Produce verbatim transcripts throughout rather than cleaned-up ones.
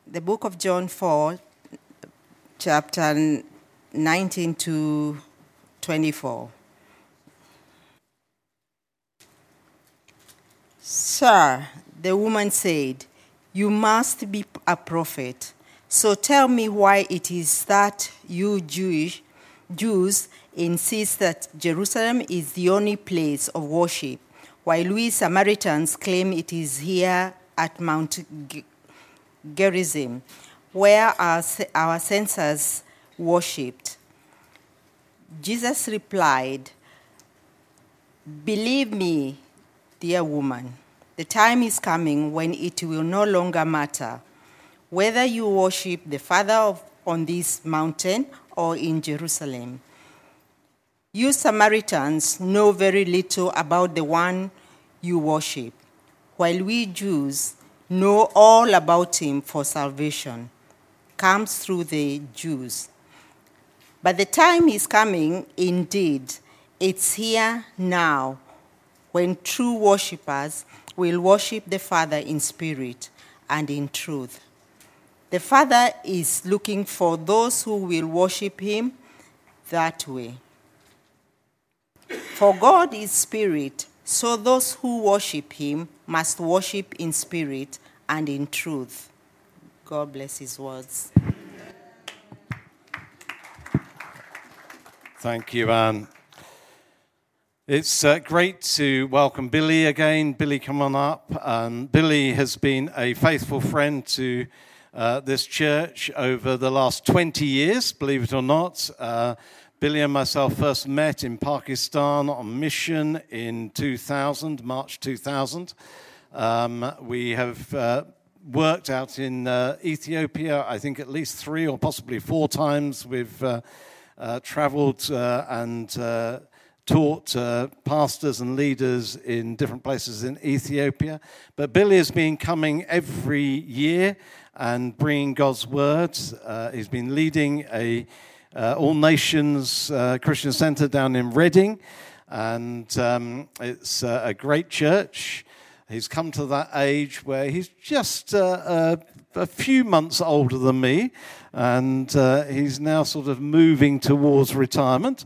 the book of John four, chapter nineteen to twenty-four. Sir, the woman said, you must be a prophet. So tell me why it is that you Jewish, Jews insist that Jerusalem is the only place of worship, while we Samaritans claim it is here at Mount Gerizim, where our, our ancestors worshipped. Jesus replied, believe me, dear woman, the time is coming when it will no longer matter whether you worship the Father of, on this mountain or in Jerusalem. You Samaritans know very little about the one you worship, while we Jews know all about him, for salvation comes through the Jews. But the time is coming, indeed, it's here now, when true worshippers will worship the Father in spirit and in truth. The Father is looking for those who will worship him that way. For God is spirit, so those who worship him must worship in spirit and in truth. God bless his words. Thank you, Anne. It's uh, great to welcome Billy again. Billy, come on up. Um, Billy has been a faithful friend to uh, this church over the last twenty years, believe it or not. Uh, Billy and myself first met in Pakistan on mission in two thousand, March two thousand. Um, we have uh, worked out in uh, Ethiopia, I think at least three or possibly four times. We've uh, uh, traveled uh, and uh, taught uh, pastors and leaders in different places in Ethiopia. But Billy has been coming every year and bringing God's word. Uh, he's been leading a uh, All Nations uh, Christian Center down in Reading, and um, it's uh, a great church. He's come to that age where he's just uh, a, a few months older than me, and uh, he's now sort of moving towards retirement.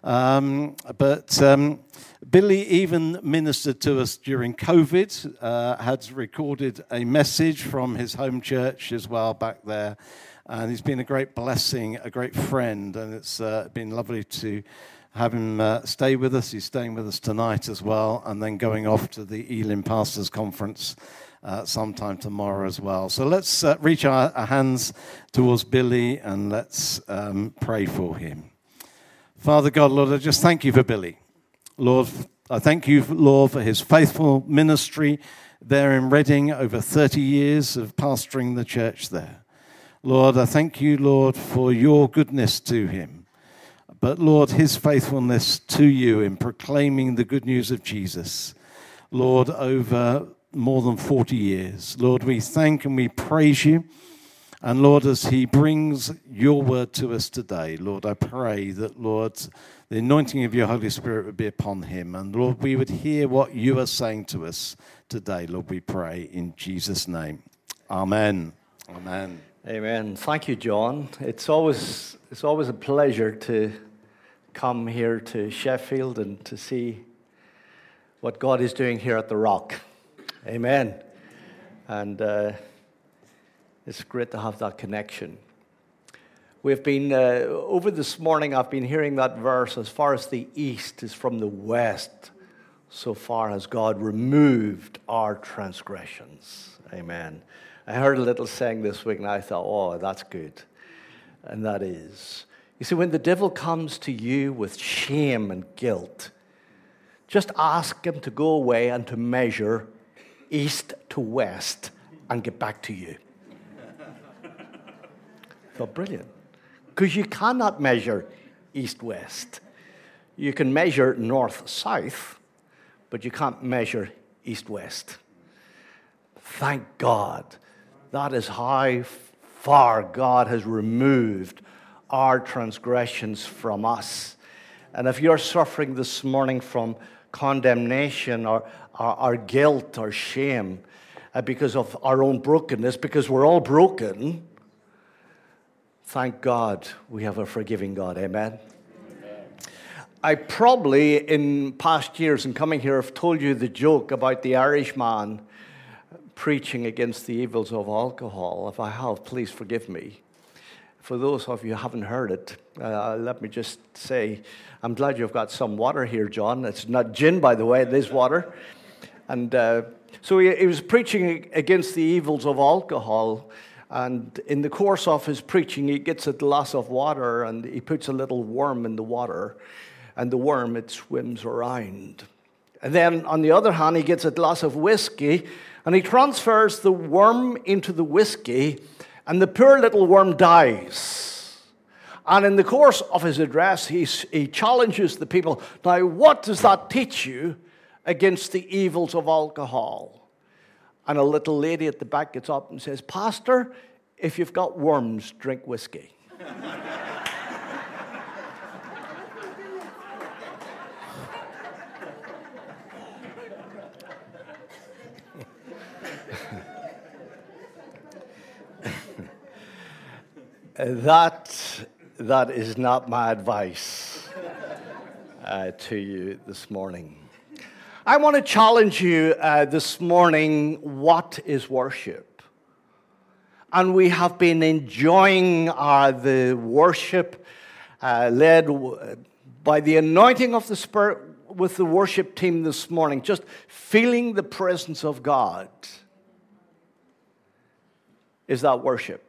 Um, but um, Billy even ministered to us during COVID, uh, had recorded a message from his home church as well back there. And he's been a great blessing, a great friend, and it's uh, been lovely to have him uh, stay with us. He's staying with us tonight as well, and then going off to the Elim Pastors Conference uh, sometime tomorrow as well. So let's uh, reach our, our hands towards Billy and let's um, pray for him. Father God, Lord, I just thank you for Billy. Lord, I thank you, Lord, for his faithful ministry there in Reading, over thirty years of pastoring the church there. Lord, I thank you, Lord, for your goodness to him. But, Lord, his faithfulness to you in proclaiming the good news of Jesus, Lord, over more than forty years. Lord, we thank and we praise you. And, Lord, as he brings your word to us today, Lord, I pray that, Lord, the anointing of your Holy Spirit would be upon him. And, Lord, we would hear what you are saying to us today. Lord, we pray in Jesus' name. Amen. Amen. Amen. Thank you, John. It's always it's always a pleasure to come here to Sheffield and to see what God is doing here at the Rock. Amen. And uh, it's great to have that connection. We've been, uh, over this morning, I've been hearing that verse, as far as the east is from the west, so far has God removed our transgressions. Amen. I heard a little saying this week, and I thought, oh, that's good. And that is, you see, when the devil comes to you with shame and guilt, just ask him to go away and to measure east to west and get back to you. I thought, brilliant. Because you cannot measure east-west. You can measure north-south, but you can't measure east-west. Thank God. That is how far God has removed our transgressions from us. And if you're suffering this morning from condemnation or, or, or guilt or shame, uh, because of our own brokenness, because we're all broken. Thank God we have a forgiving God. Amen? Amen. I probably, in past years and coming here, have told you the joke about the Irishman preaching against the evils of alcohol. If I have, please forgive me. For those of you who haven't heard it, uh, let me just say, I'm glad you've got some water here, John. It's not gin, by the way, it is water. And uh, so he, he was preaching against the evils of alcohol. And in the course of his preaching, he gets a glass of water and he puts a little worm in the water. And the worm, it swims around. And then, on the other hand, he gets a glass of whiskey and he transfers the worm into the whiskey. And the poor little worm dies. And in the course of his address, he, he challenges the people. Now, what does that teach you against the evils of alcohol? And a little lady at the back gets up and says, Pastor, if you've got worms, drink whiskey. That, that is not my advice uh, to you this morning. I want to challenge you uh, this morning, what is worship? And we have been enjoying uh, the worship uh, led by the anointing of the Spirit with the worship team this morning, just feeling the presence of God. Is that worship?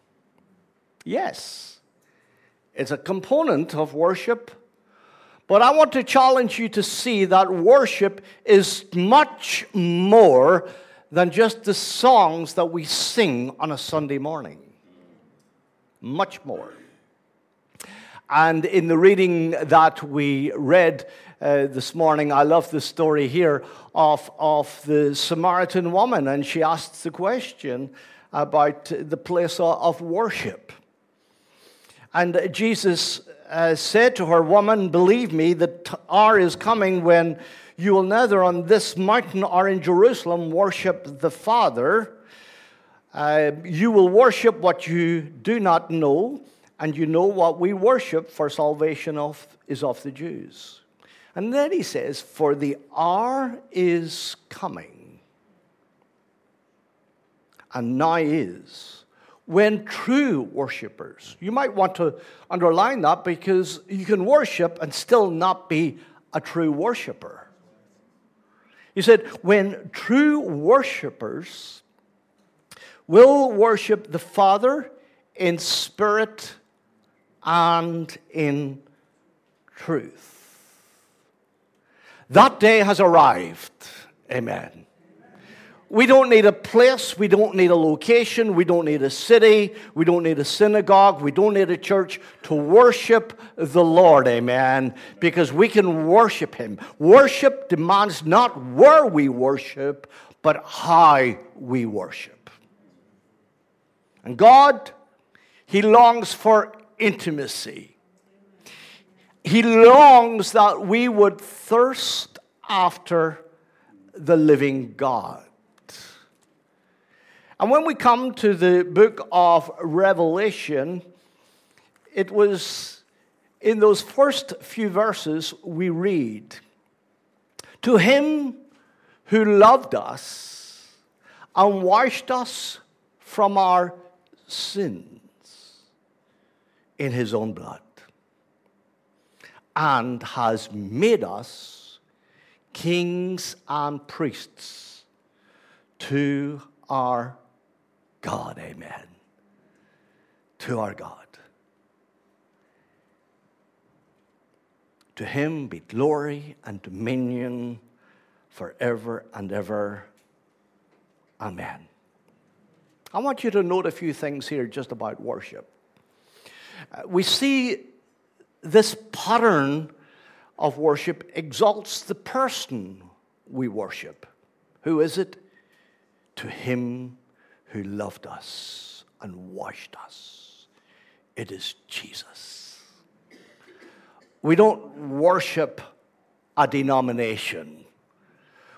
Yes, it's a component of worship, but I want to challenge you to see that worship is much more than just the songs that we sing on a Sunday morning. Much more. And in the reading that we read uh, this morning, I love the story here of, of the Samaritan woman, and she asks the question about the place of worship. And Jesus uh, said to her, Woman, believe me, the hour is coming when you will neither on this mountain or in Jerusalem worship the Father. Uh, you will worship what you do not know, and you know what we worship, for salvation of, is of the Jews. And then he says, for the hour is coming, and now is, when true worshipers, you might want to underline that because you can worship and still not be a true worshiper. He said, when true worshipers will worship the Father in spirit and in truth. That day has arrived. Amen. We don't need a place, we don't need a location, we don't need a city, we don't need a synagogue, we don't need a church to worship the Lord, amen, because we can worship Him. Worship demands not where we worship, but how we worship. And God, He longs for intimacy. He longs that we would thirst after the living God. And when we come to the book of Revelation, it was in those first few verses we read, to Him who loved us and washed us from our sins in His own blood, and has made us kings and priests to our God, amen. To our God. To Him be glory and dominion forever and ever. Amen. I want you to note a few things here just about worship. Uh, we see this pattern of worship exalts the person we worship. Who is it? To Him who loved us and washed us. It is Jesus. We don't worship a denomination.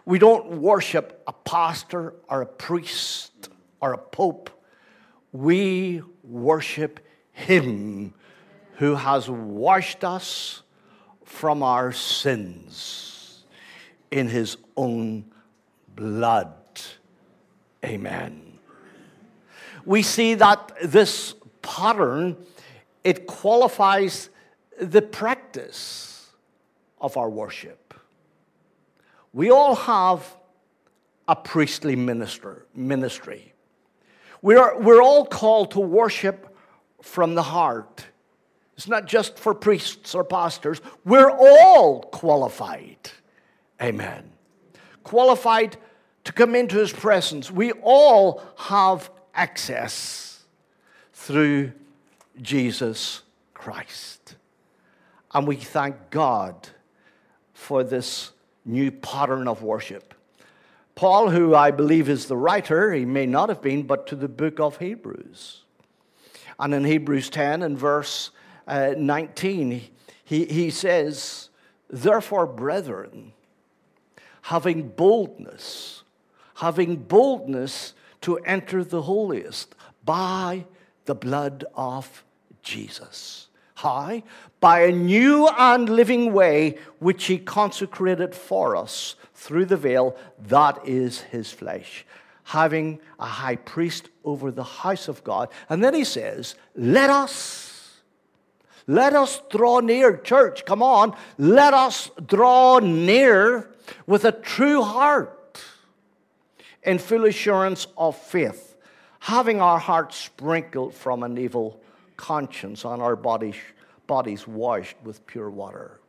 We don't worship a pastor or a priest or a pope. We worship him who has washed us from our sins in his own blood. Amen. We see that this pattern, it qualifies the practice of our worship. We all have a priestly minister, ministry. We're, we're all called to worship from the heart. It's not just for priests or pastors. We're all qualified. Amen. Qualified to come into his presence. We all have access through Jesus Christ. And we thank God for this new pattern of worship. Paul, who I believe is the writer, he may not have been, but to the book of Hebrews. And in Hebrews ten and verse uh, nineteen, he, he says, therefore, brethren, having boldness, having boldness to enter the holiest by the blood of Jesus. How? By a new and living way which he consecrated for us through the veil, that is his flesh, having a high priest over the house of God. And then he says, let us, let us draw near. Church, come on, let us draw near with a true heart in full assurance of faith, having our hearts sprinkled from an evil conscience, on our bodies, bodies washed with pure water.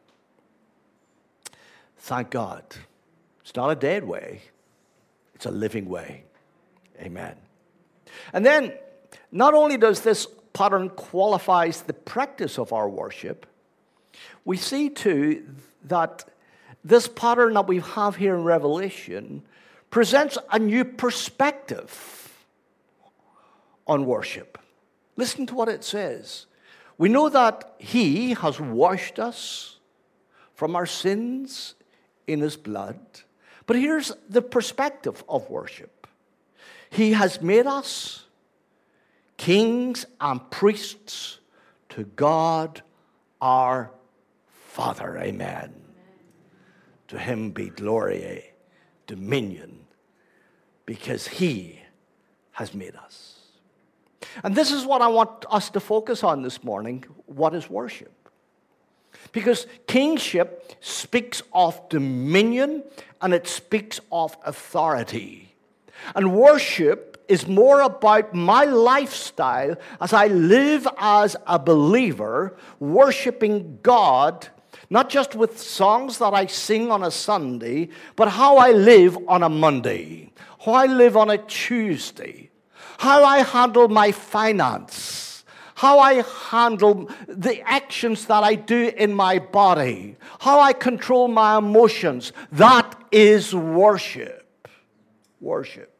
Thank God. It's not a dead way. It's a living way. Amen. And then, not only does this pattern qualifies the practice of our worship, we see too that this pattern that we have here in Revelation presents a new perspective on worship. Listen to what it says. We know that he has washed us from our sins in his blood. But here's the perspective of worship. He has made us kings and priests to God our Father. Amen. To him be glory, dominion, because he has made us. And this is what I want us to focus on this morning. What is worship? Because kingship speaks of dominion and it speaks of authority. And worship is more about my lifestyle as I live as a believer, worshiping God, not just with songs that I sing on a Sunday, but how I live on a Monday, how I live on a Tuesday, how I handle my finance, how I handle the actions that I do in my body, how I control my emotions. That is worship. Worship.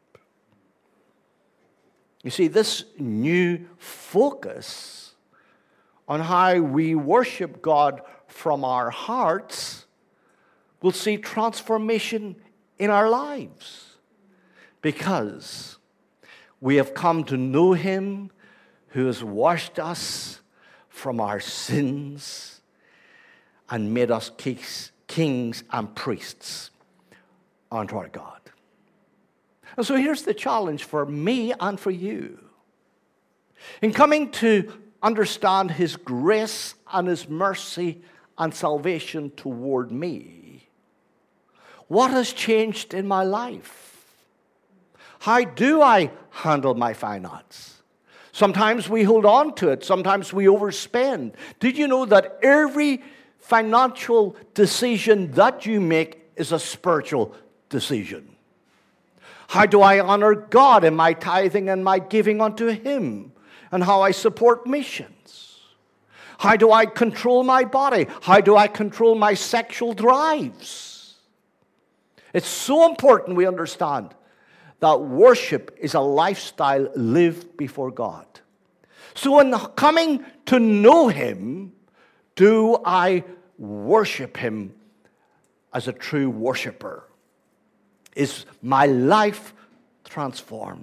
You see, this new focus on how we worship God from our hearts will see transformation in our lives, because we have come to know him who has washed us from our sins and made us kings and priests unto our God. And so here's the challenge for me and for you. In coming to understand his grace and his mercy and salvation toward me, what has changed in my life? How do I handle my finance? Sometimes we hold on to it. Sometimes we overspend. Did you know that every financial decision that you make is a spiritual decision? How do I honor God in my tithing and my giving unto him? And how I support missions? How do I control my body? How do I control my sexual drives? It's so important we understand that worship is a lifestyle lived before God. So in coming to know him, do I worship him as a true worshiper? Is my life transformed?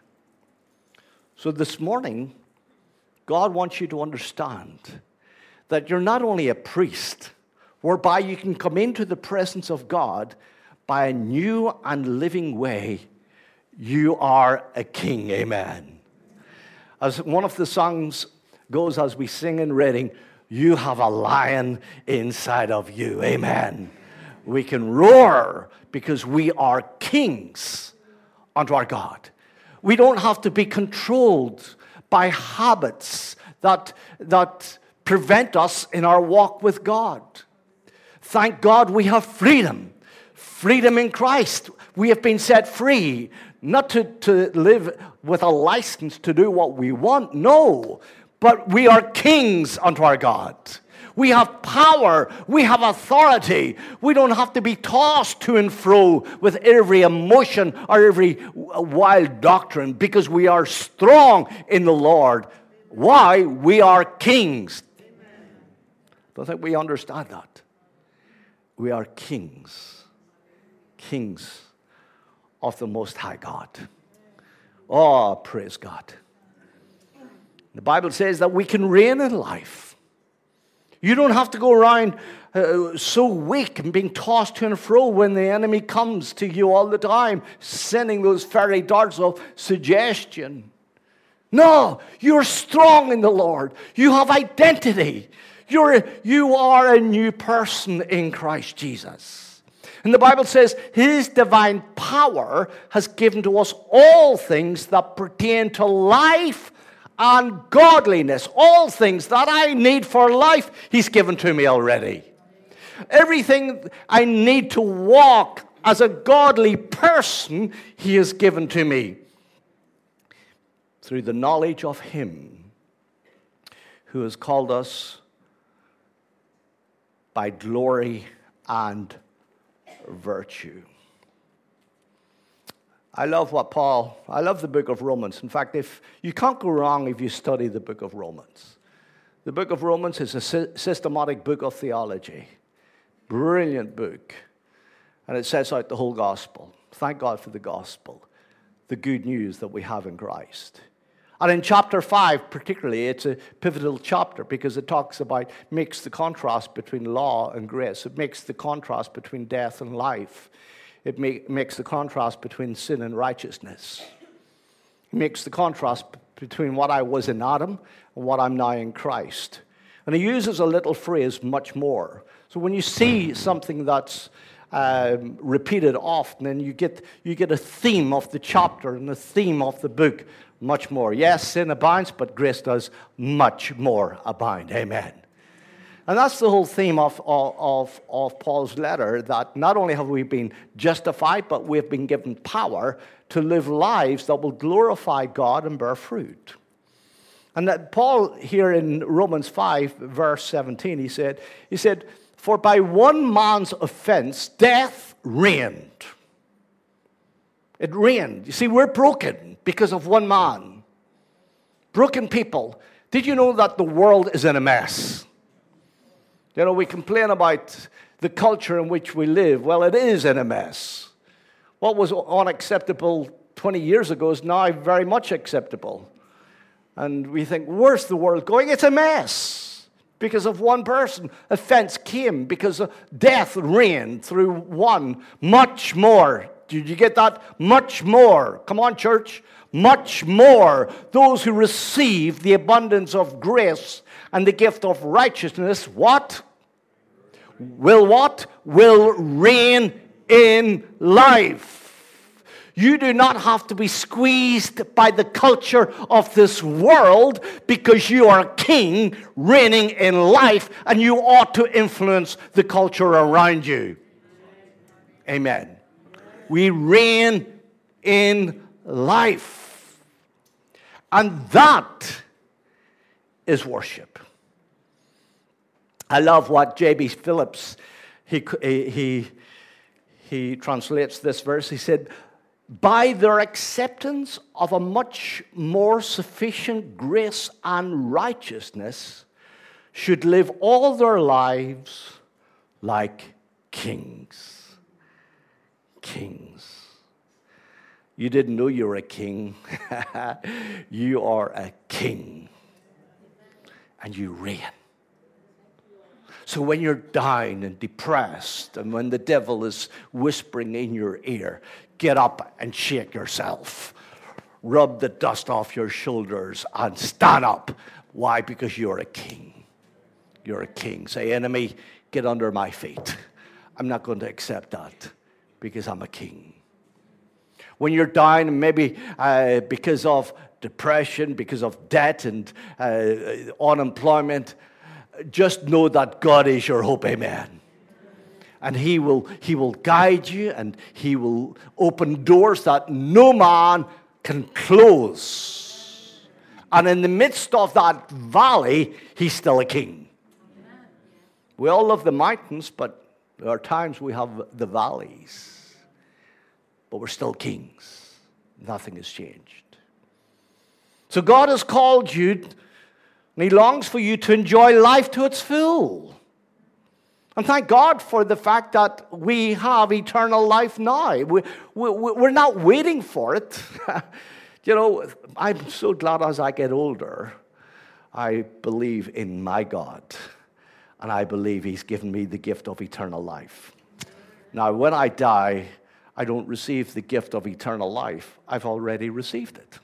So this morning, God wants you to understand that you're not only a priest, whereby you can come into the presence of God by a new and living way. You are a king, amen. As one of the songs goes as we sing in Reading, you have a lion inside of you, amen. We can roar because we are kings unto our God. We don't have to be controlled by habits that, that prevent us in our walk with God. Thank God we have freedom. Freedom in Christ. We have been set free. Not to, to live with a license to do what we want. No. But we are kings unto our God. We have power. We have authority. We don't have to be tossed to and fro with every emotion or every wild doctrine because we are strong in the Lord. Why? We are kings. Don't think we understand that. We are kings. Kings of the Most High God. Oh, praise God. The Bible says that we can reign in life. You don't have to go around uh, so weak and being tossed to and fro when the enemy comes to you all the time, sending those fiery darts of suggestion. No, you're strong in the Lord. You have identity. You're, you are a new person in Christ Jesus. And the Bible says his divine power has given to us all things that pertain to life and godliness. All things that I need for life, he's given to me already. Everything I need to walk as a godly person, he has given to me through the knowledge of him who has called us by glory and virtue. I love what Paul, I love the book of Romans. In fact, if you can't go wrong if you study the book of Romans. The book of Romans is a systematic book of theology. Brilliant book. And it sets out the whole gospel. Thank God for the gospel. The good news that we have in Christ. And in chapter five, particularly, it's a pivotal chapter because it talks about, makes the contrast between law and grace. It makes the contrast between death and life. It make, makes the contrast between sin and righteousness. It makes the contrast between what I was in Adam and what I'm now in Christ. And he uses a little phrase, much more. So when you see something that's um, repeated often, and you get, you get a theme of the chapter and the theme of the book, much more. Yes, sin abounds, but grace does much more abound. Amen. And that's the whole theme of, of, of Paul's letter, that not only have we been justified, but we've been given power to live lives that will glorify God and bear fruit. And that Paul here in Romans five, verse seventeen, he said, he said, for by one man's offense, death reigned. It reigned. You see, we're broken because of one man. Broken people. Did you know that the world is in a mess? You know, we complain about the culture in which we live. Well, it is in a mess. What was unacceptable twenty years ago is now very much acceptable. And we think, where's the world going? It's a mess because of one person. Offense came because death reigned through one. Much more. Did you get that? Much more. Come on, church. Much more. Those who receive the abundance of grace and the gift of righteousness, what? Will what? Will reign in life. You do not have to be squeezed by the culture of this world because you are a king reigning in life and you ought to influence the culture around you. Amen. We reign in life. And that is worship. I love what J B Phillips, he, he, he translates this verse. He said, by their acceptance of a much more sufficient grace and righteousness, should live all their lives like kings. Kings. You didn't know you were a king. You are a king. And you reign. So when you're down and depressed, and when the devil is whispering in your ear, get up and shake yourself. Rub the dust off your shoulders and stand up. Why? Because you're a king. You're a king. Say, enemy, get under my feet. I'm not going to accept that because I'm a king. When you're down, maybe uh, because of depression, because of debt and uh, unemployment, just know that God is your hope. Amen. And he will, he will guide you, and he will open doors that no man can close. And in the midst of that valley, he's still a king. We all love the mountains, but there are times we have the valleys. But we're still kings. Nothing has changed. So God has called you, and he longs for you to enjoy life to its full. And thank God for the fact that we have eternal life now. We, we, we're not waiting for it. You know, I'm so glad as I get older, I believe in my God. And I believe he's given me the gift of eternal life. Now, when I die, I don't receive the gift of eternal life. I've already received it.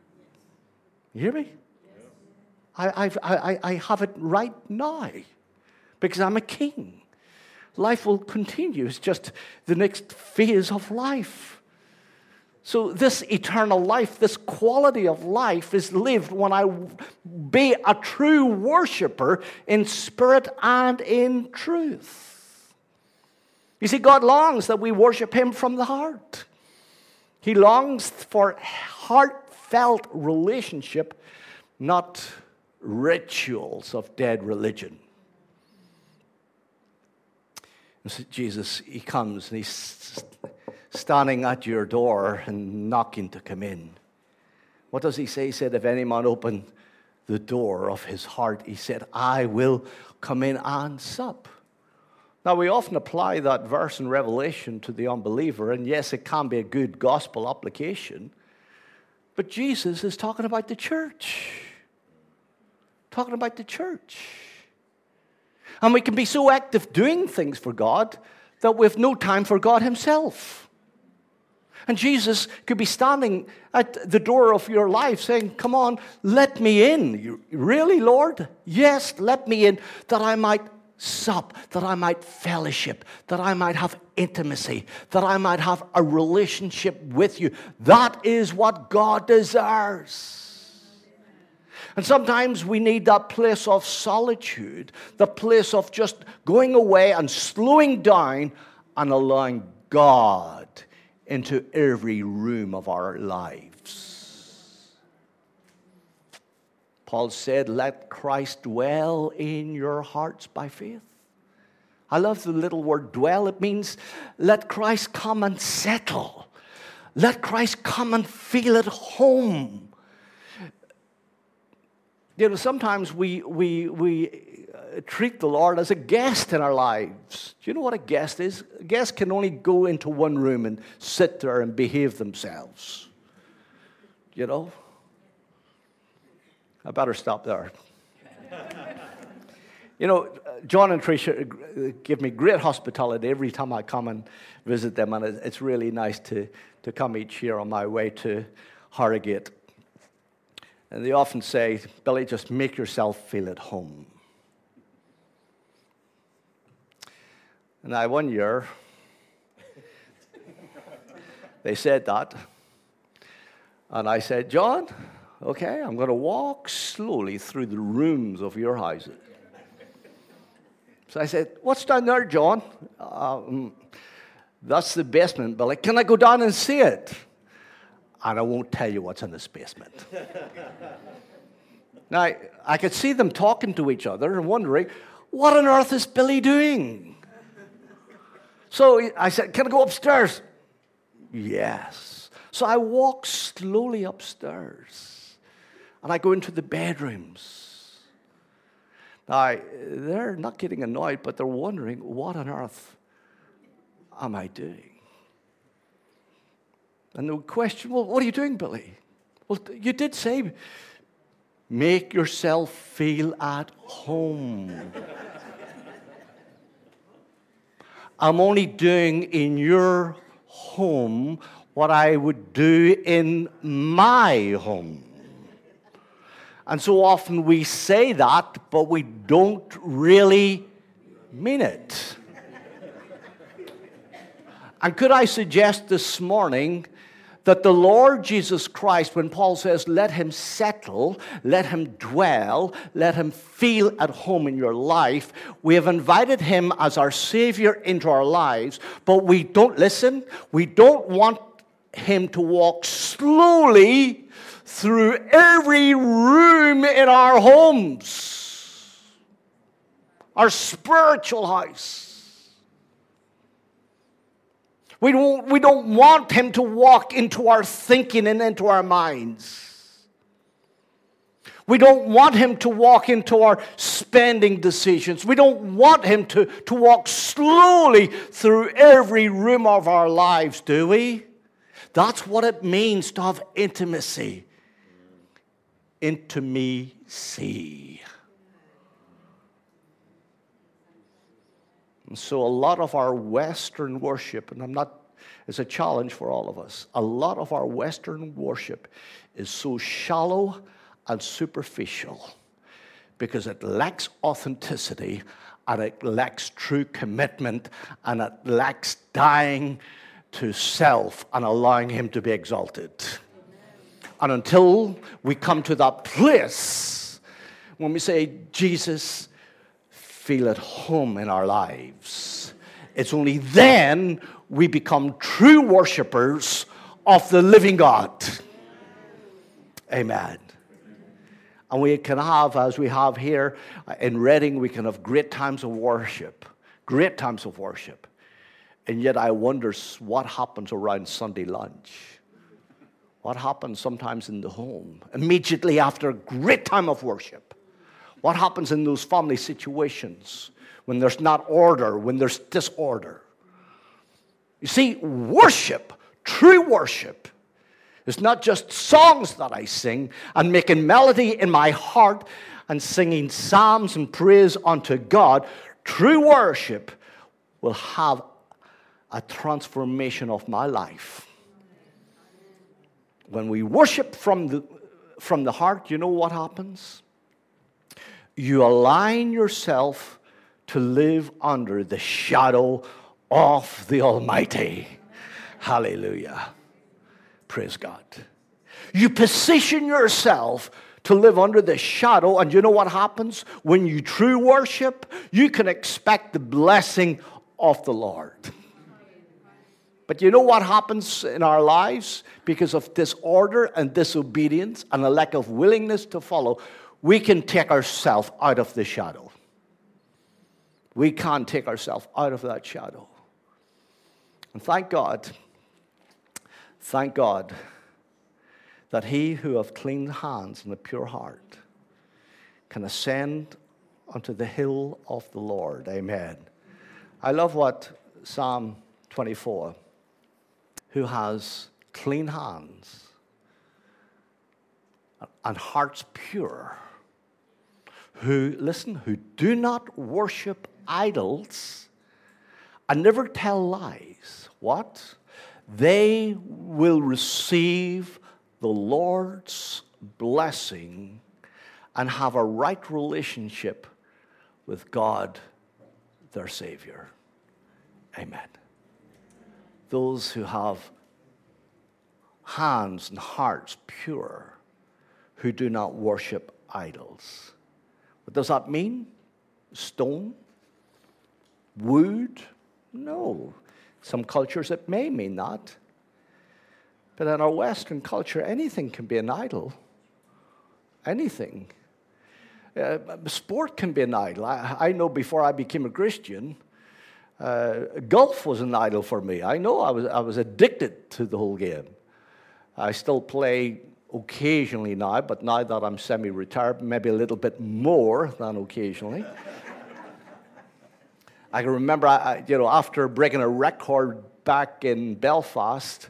You hear me? I, I've, I, I have it right now because I'm a king. Life will continue. It's just the next phase of life. So this eternal life, this quality of life is lived when I be a true worshiper in spirit and in truth. You see, God longs that we worship him from the heart. He longs for heartfelt relationship, not rituals of dead religion. And so Jesus, he comes and he's standing at your door and knocking to come in. What does he say? He said, if any man open the door of his heart, he said, I will come in and sup. Now, we often apply that verse in Revelation to the unbeliever, and yes, it can be a good gospel application, but Jesus is talking about the church. Talking about the church. And we can be so active doing things for God that we have no time for God himself. And Jesus could be standing at the door of your life saying, come on, let me in. You, really, Lord? Yes, let me in, that I might sup, that I might fellowship, that I might have intimacy, that I might have a relationship with you. That is what God desires. And sometimes we need that place of solitude, the place of just going away and slowing down and allowing God into every room of our lives. Paul said, let Christ dwell in your hearts by faith. I love the little word dwell. It means let Christ come and settle. Let Christ come and feel at home. You know, sometimes we, we, we treat the Lord as a guest in our lives. Do you know what a guest is? A guest can only go into one room and sit there and behave themselves. You know? I better stop there. You know, John and Tricia give me great hospitality every time I come and visit them, and it's really nice to, to come each year on my way to Harrogate. And they often say, Billy, just make yourself feel at home. And I, one year, they said that. And I said, John, okay, I'm going to walk slowly through the rooms of your houses. So I said, what's down there, John? Um, that's the basement, Billy. Can I go down and see it? And I won't tell you what's in this basement. Now, I could see them talking to each other and wondering, what on earth is Billy doing? So I said, can I go upstairs? Yes. So I walk slowly upstairs. And I go into the bedrooms. Now, they're not getting annoyed, but they're wondering, what on earth am I doing? And they would question, well, what are you doing, Billy? Well, you did say, make yourself feel at home. I'm only doing in your home what I would do in my home. And so often we say that, but we don't really mean it. And could I suggest this morning that the Lord Jesus Christ, when Paul says, let him settle, let him dwell, let him feel at home in your life, we have invited him as our Savior into our lives, but we don't listen, we don't want him to walk slowly through every room in our homes, our spiritual house. We don't, we don't want him to walk into our thinking and into our minds. We don't want him to walk into our spending decisions. We don't want him to, to walk slowly through every room of our lives, do we? That's what it means to have intimacy. Intimacy. And so a lot of our Western worship, and I'm not, it's a challenge for all of us, a lot of our Western worship is so shallow and superficial because it lacks authenticity and it lacks true commitment and it lacks dying to self and allowing him to be exalted. And until we come to that place when we say, Jesus, feel at home in our lives, it's only then we become true worshipers of the living God. Amen. And we can have, as we have here in Reading, we can have great times of worship, great times of worship. And yet I wonder what happens around Sunday lunch. What happens sometimes in the home, immediately after a great time of worship? What happens in those family situations when there's not order, when there's disorder? You see, worship, true worship, is not just songs that I sing and making melody in my heart and singing psalms and praise unto God. True worship will have a transformation of my life. When we worship from the, from the heart, you know what happens? You align yourself to live under the shadow of the Almighty. Hallelujah. Praise God. You position yourself to live under the shadow, and you know what happens? When you true worship, you can expect the blessing of the Lord. But you know what happens in our lives? Because of disorder and disobedience and a lack of willingness to follow, we can take ourselves out of the shadow. We can't take ourselves out of that shadow. And thank God, thank God that he who hath clean hands and a pure heart can ascend unto the hill of the Lord. Amen. I love what Psalm twenty-four, who has clean hands and hearts pure, who, listen, who do not worship idols and never tell lies. What? They will receive the Lord's blessing and have a right relationship with God, their Savior. Amen. Those who have hands and hearts pure, who do not worship idols. What does that mean? Stone? Wood? No. Some cultures it may mean that. But in our Western culture, anything can be an idol. Anything. Uh, sport can be an idol. I, I know before I became a Christian, uh, golf was an idol for me. I know I was, I was addicted to the whole game. I still play occasionally now, but now that I'm semi-retired, maybe a little bit more than occasionally. I can remember, I, you know, after breaking a record back in Belfast,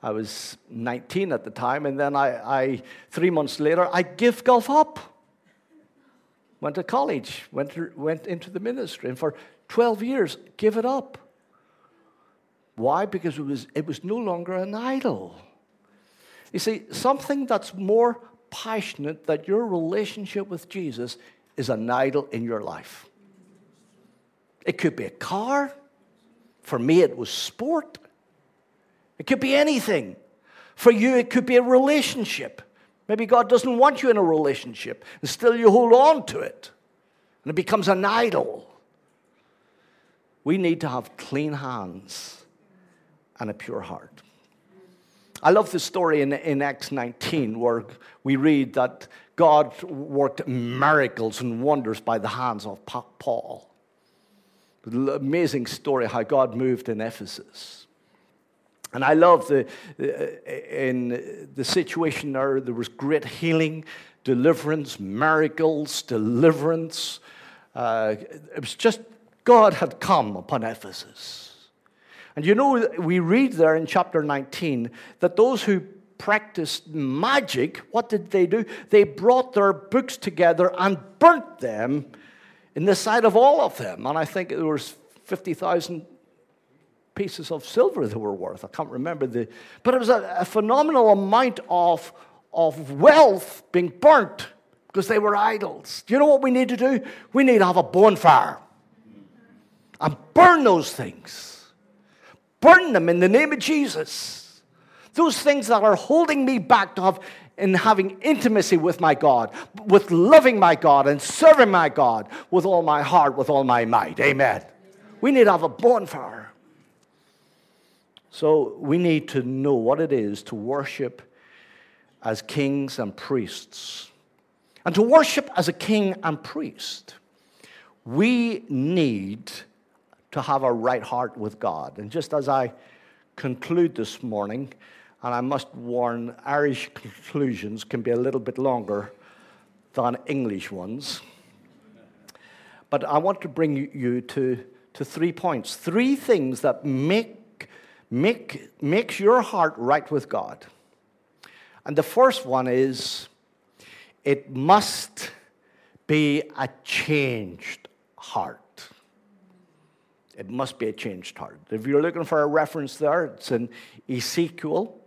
I was nineteen at the time, and then I, I three months later, I gave golf up. Went to college, went, to, went into the ministry, and for twelve years, gave it up. Why? Because it was, it was no longer an idol. You see, something that's more passionate than your relationship with Jesus is an idol in your life. It could be a car. For me, it was sport. It could be anything. For you, it could be a relationship. Maybe God doesn't want you in a relationship, and still you hold on to it, and it becomes an idol. We need to have clean hands and a pure heart. I love the story in, in Acts nineteen where we read that God worked miracles and wonders by the hands of Paul. The amazing story how God moved in Ephesus. And I love the, in the situation there, there was great healing, deliverance, miracles, deliverance. Uh, it was just, God had come upon Ephesus. And you know, we read there in chapter nineteen that those who practiced magic, what did they do? They brought their books together and burnt them in the sight of all of them. And I think there was fifty thousand pieces of silver they were worth. I can't remember the, but it was a, a phenomenal amount of, of wealth being burnt because they were idols. Do you know what we need to do? We need to have a bonfire and burn those things. Burn them in the name of Jesus. Those things that are holding me back to have in having intimacy with my God, with loving my God and serving my God with all my heart, with all my might. Amen. We need to have a bonfire. So we need to know what it is to worship as kings and priests. And to worship as a king and priest, we need to have a right heart with God. And just as I conclude this morning, and I must warn, Irish conclusions can be a little bit longer than English ones. But I want to bring you to, to three points. Three things that make, make, makes your heart right with God. And the first one is, it must be a changed heart. It must be a changed heart. If you're looking for a reference there, it's in Ezekiel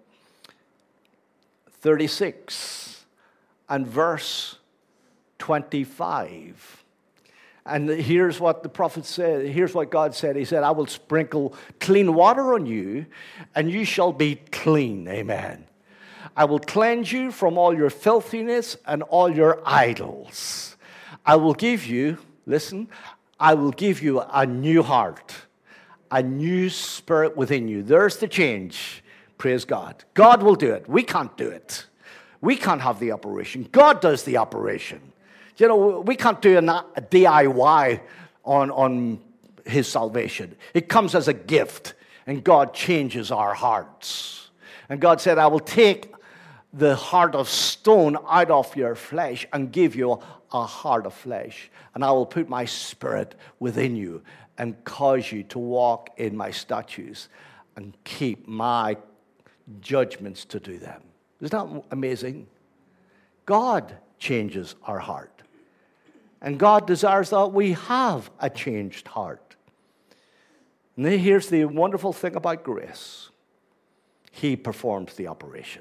thirty-six and verse twenty-five. And here's what the prophet said. Here's what God said. He said, I will sprinkle clean water on you, and you shall be clean. Amen. I will cleanse you from all your filthiness and all your idols. I will give you, listen, I will give you a new heart, a new spirit within you. There's the change. Praise God. God will do it. We can't do it. We can't have the operation. God does the operation. You know, we can't do a D I Y on, on his salvation. It comes as a gift, and God changes our hearts. And God said, I will take the heart of stone out of your flesh and give you a heart of flesh. And I will put my spirit within you and cause you to walk in my statutes and keep my judgments to do them. Isn't that amazing? God changes our heart. And God desires that we have a changed heart. And then here's the wonderful thing about grace. He performs the operation.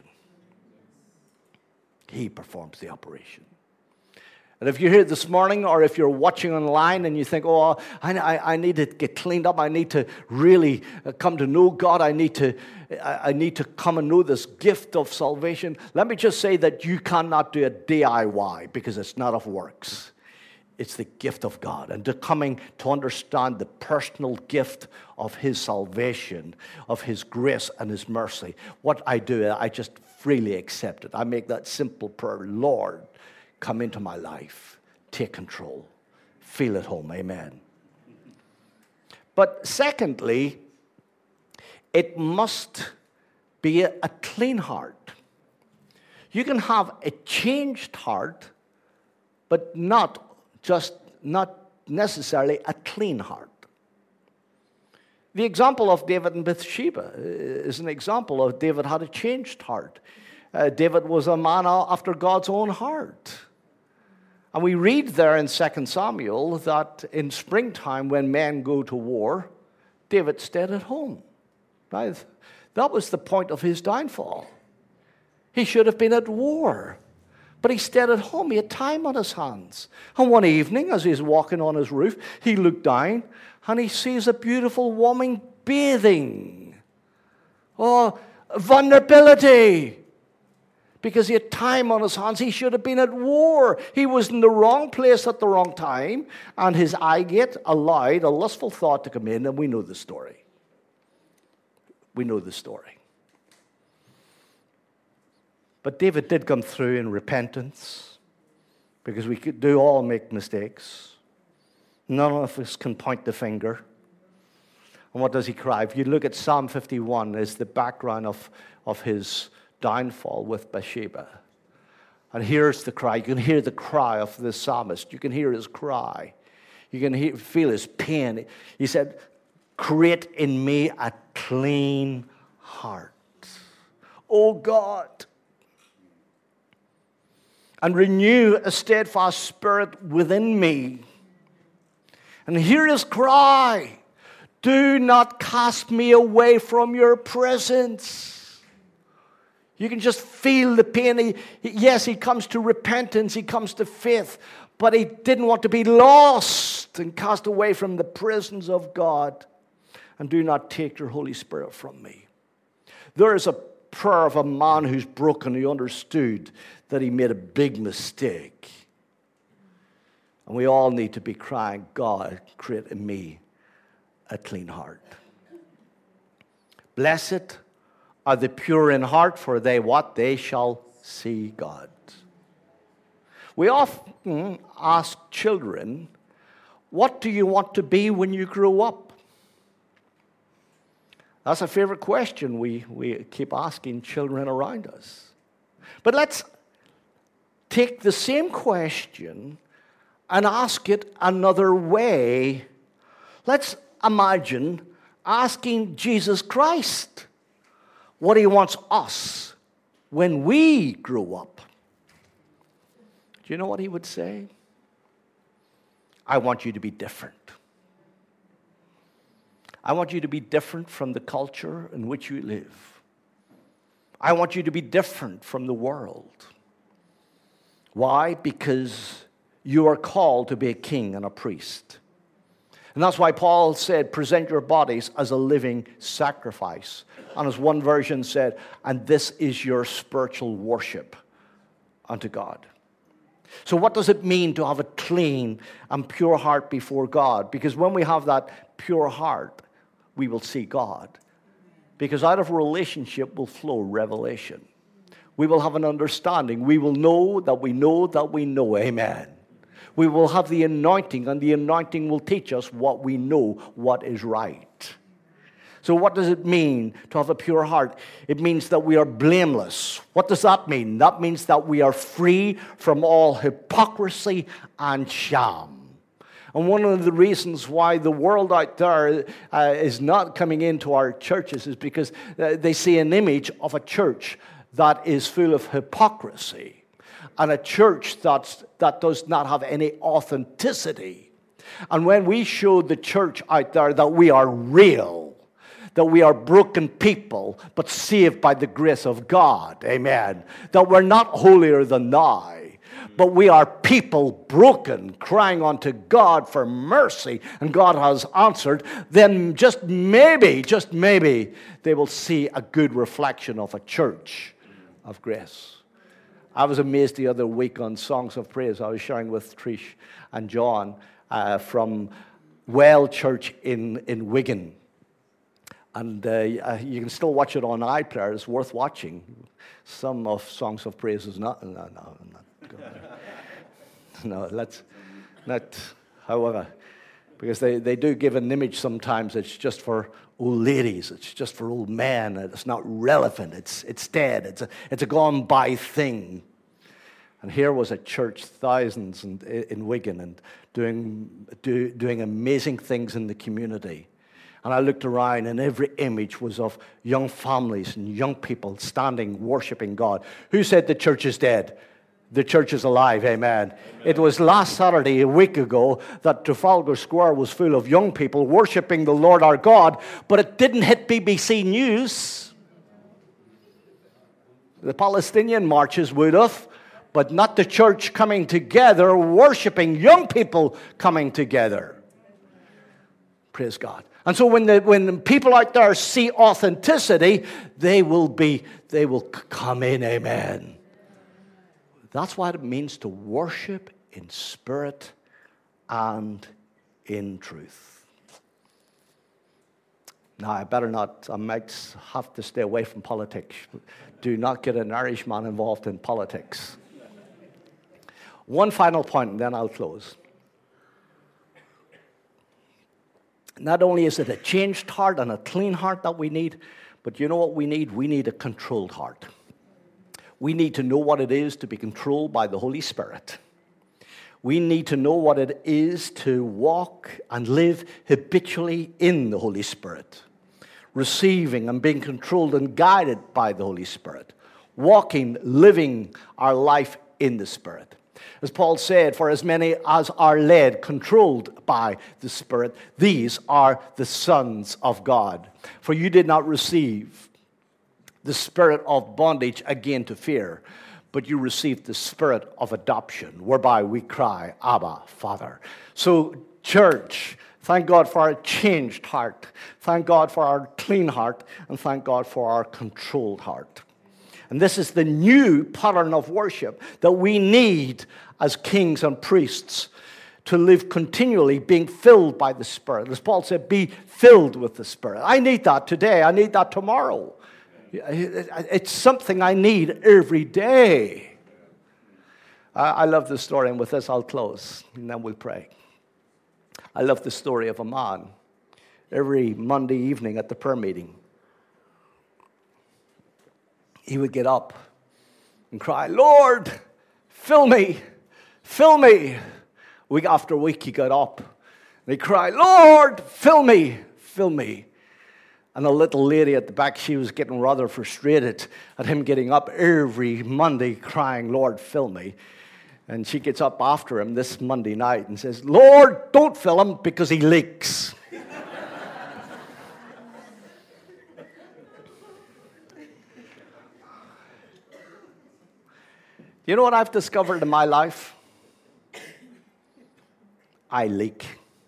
He performs the operation. And if you're here this morning, or if you're watching online and you think, oh, I, I, I need to get cleaned up, I need to really come to know God, I need to, I, I need to come and know this gift of salvation, let me just say that you cannot do a D I Y because it's not of works. It's the gift of God. And to coming to understand the personal gift of his salvation, of his grace and his mercy, what I do, I just freely accept it. I make that simple prayer, Lord, come into my life. Take control. Feel at home. Amen. But secondly, it must be a, a clean heart. You can have a changed heart, but not just, not necessarily a clean heart. The example of David and Bathsheba is an example of David had a changed heart. Uh, David was a man after God's own heart. And we read there in Second Samuel that in springtime when men go to war, David stayed at home. Right? That was the point of his downfall. He should have been at war. But he stayed at home. He had time on his hands. And one evening, as he's walking on his roof, he looked down and he sees a beautiful woman bathing. Oh, vulnerability. Because he had time on his hands. He should have been at war. He was in the wrong place at the wrong time. And his eye gate allowed a lustful thought to come in. And we know the story. We know the story. But David did come through in repentance, because we could do all make mistakes. None of us can point the finger. And what does he cry? If you look at Psalm fifty-one as the background of, of his downfall with Bathsheba. And here's the cry. You can hear the cry of the psalmist. You can hear his cry. You can hear, feel his pain. He said, create in me a clean heart, O God, and renew a steadfast spirit within me. And hear his cry, do not cast me away from your presence. You can just feel the pain. He, yes, he comes to repentance, he comes to faith, but he didn't want to be lost and cast away from the presence of God. And do not take your Holy Spirit from me. There is a prayer of a man who's broken, who understood that he made a big mistake. And we all need to be crying, God, create in me a clean heart. Blessed are the pure in heart, for they what? They shall see God. We often ask children, what do you want to be when you grow up? That's a favorite question we, we keep asking children around us. But let's take the same question and ask it another way. Let's imagine asking Jesus Christ what he wants us when we grow up. Do you know what he would say? I want you to be different. I want you to be different from the culture in which you live. I want you to be different from the world. Why? Because you are called to be a king and a priest. And that's why Paul said, present your bodies as a living sacrifice. And as one version said, and this is your spiritual worship unto God. So what does it mean to have a clean and pure heart before God? Because when we have that pure heart, we will see God. Because out of relationship will flow revelation. We will have an understanding. We will know that we know that we know. Amen. We will have the anointing, and the anointing will teach us what we know, what is right. So what does it mean to have a pure heart? It means that we are blameless. What does that mean? That means that we are free from all hypocrisy and sham. And one of the reasons why the world out there uh, is not coming into our churches is because uh, they see an image of a church that is full of hypocrisy and a church that's, that does not have any authenticity. And when we show the church out there that we are real, that we are broken people, but saved by the grace of God, amen, that we're not holier than thou, but we are people broken, crying unto God for mercy, and God has answered, then just maybe, just maybe, they will see a good reflection of a church of grace. I was amazed the other week on Songs of Praise. I was sharing with Trish and John uh, from Well Church in, in Wigan. And uh, you can still watch it on iPlayer. It's worth watching. Some of Songs of Praise is not. No, no, not. No, let's not, however, because they, they do give an image sometimes that's just for old ladies, it's just for old men, it's not relevant, it's it's dead, it's a, it's a gone-by thing. And here was a church, thousands in, in Wigan, and doing, do, doing amazing things in the community. And I looked around, and every image was of young families and young people standing, worshiping God. Who said the church is dead? The church is alive, amen. Amen. It was last Saturday, a week ago, that Trafalgar Square was full of young people worshiping the Lord our God, but it didn't hit B B C News. The Palestinian marches would have, but not the church coming together, worshiping young people coming together. Praise God. And so when the when people out there see authenticity, they will be, they will come in, amen. That's what it means to worship in spirit and in truth. Now, I better not, I might have to stay away from politics. Do not get an Irishman involved in politics. One final point, and then I'll close. Not only is it a changed heart and a clean heart that we need, but you know what we need? We need a controlled heart. We need to know what it is to be controlled by the Holy Spirit. We need to know what it is to walk and live habitually in the Holy Spirit, receiving and being controlled and guided by the Holy Spirit, walking, living our life in the Spirit. As Paul said, for as many as are led, controlled by the Spirit, these are the sons of God. For you did not receive the spirit of bondage again to fear, but you received the spirit of adoption, whereby we cry, Abba, Father. So, church, thank God for our changed heart. Thank God for our clean heart. And thank God for our controlled heart. And this is the new pattern of worship that we need as kings and priests to live continually being filled by the Spirit. As Paul said, be filled with the Spirit. I need that today. I need that tomorrow. It's something I need every day. I love this story, and with this I'll close, and then we'll pray. I love the story of a man. Every Monday evening at the prayer meeting, he would get up and cry, Lord, fill me, fill me. Week after week he got up and he cried, Lord, fill me, fill me. And a little lady at the back, she was getting rather frustrated at him getting up every Monday crying, Lord, fill me. And she gets up after him this Monday night and says, Lord, don't fill him because he leaks. You know what I've discovered in my life? I leak.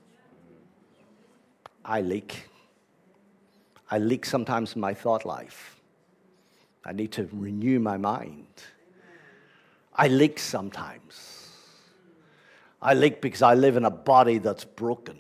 I leak. I leak sometimes in my thought life. I need to renew my mind. I leak sometimes. I leak because I live in a body that's broken.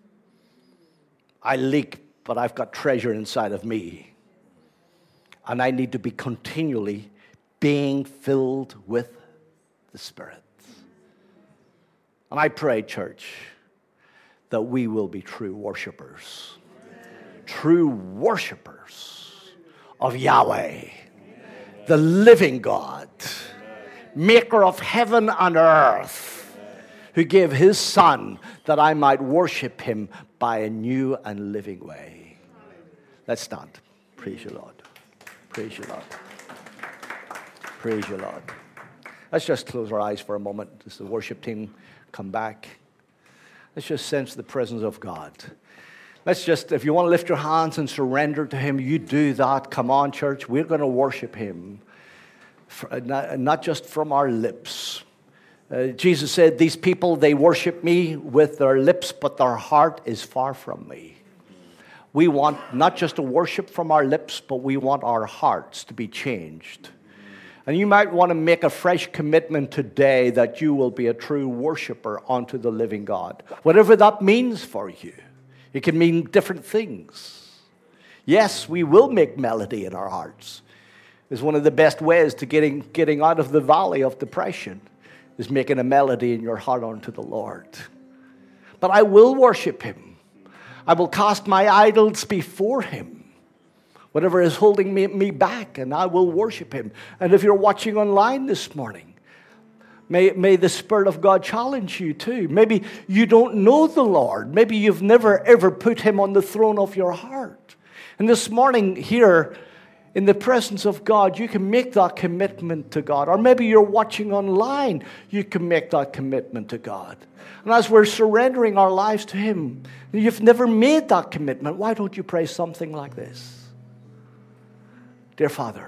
I leak, but I've got treasure inside of me. And I need to be continually being filled with the Spirit. And I pray, church, that we will be true worshipers. True worshipers of Yahweh, the living God, maker of heaven and earth, who gave his Son that I might worship him by a new and living way. Let's stand. Praise you, Lord. Praise you, Lord. Praise you, Lord. Let's just close our eyes for a moment as the worship team come back. Let's just sense the presence of God. Let's just, if you want to lift your hands and surrender to him, you do that. Come on, church. We're going to worship him, for, not, not just from our lips. Uh, Jesus said, these people, they worship me with their lips, but their heart is far from me. We want not just to worship from our lips, but we want our hearts to be changed. And you might want to make a fresh commitment today that you will be a true worshiper unto the living God. Whatever that means for you. It can mean different things. Yes, we will make melody in our hearts. It's one of the best ways to getting, getting out of the valley of depression is making a melody in your heart unto the Lord. But I will worship him. I will cast my idols before him. Whatever is holding me, me back, and I will worship him. And if you're watching online this morning, May, may the Spirit of God challenge you too. Maybe you don't know the Lord. Maybe you've never ever put him on the throne of your heart. And this morning here, in the presence of God, you can make that commitment to God. Or maybe you're watching online, you can make that commitment to God. And as we're surrendering our lives to him, you've never made that commitment, why don't you pray something like this? Dear Father,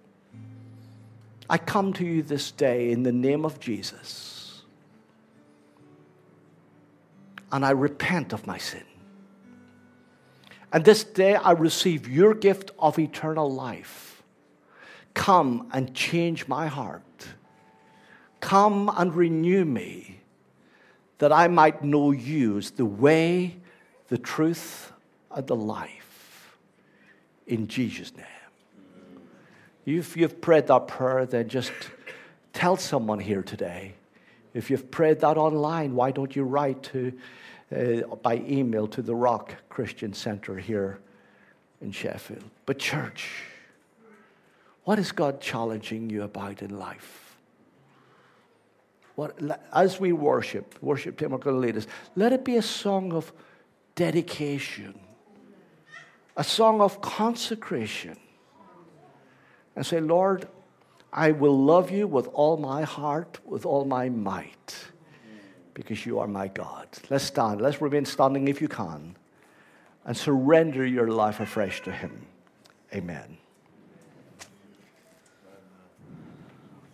I come to you this day in the name of Jesus, and I repent of my sin. And this day I receive your gift of eternal life. Come and change my heart. Come and renew me, that I might know you as the way, the truth, and the life. In Jesus' name. If you've prayed that prayer, then just tell someone here today. If you've prayed that online, why don't you write to uh, by email to the Rock Christian Center here in Sheffield? But church, what is God challenging you about in life? What, as we worship, worship team are going to lead us, let it be a song of dedication, a song of consecration. And say, Lord, I will love you with all my heart, with all my might, because you are my God. Let's stand. Let's remain standing if you can, and surrender your life afresh to him. Amen.